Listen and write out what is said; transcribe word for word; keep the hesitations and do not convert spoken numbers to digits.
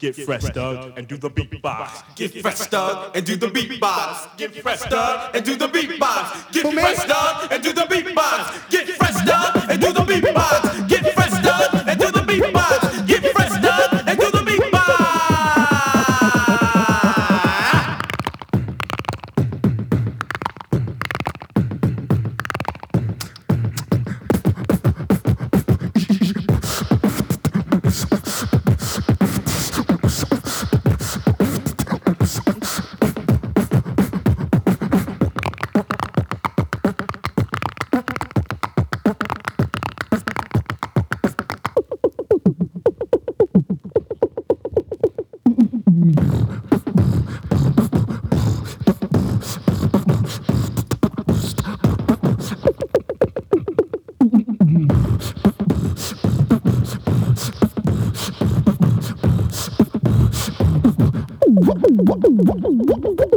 Get fresh, Doug, and do the beatbox. Get fresh, Doug, and do the beatbox. Get fresh, Doug, and do the beatbox. Get fresh, Doug, and do the beatbox. Get fresh, Doug, and do the beatbox. Get fresh, Doug, and do the beatbox. Get fresh, Doug, and do the beatbox. What?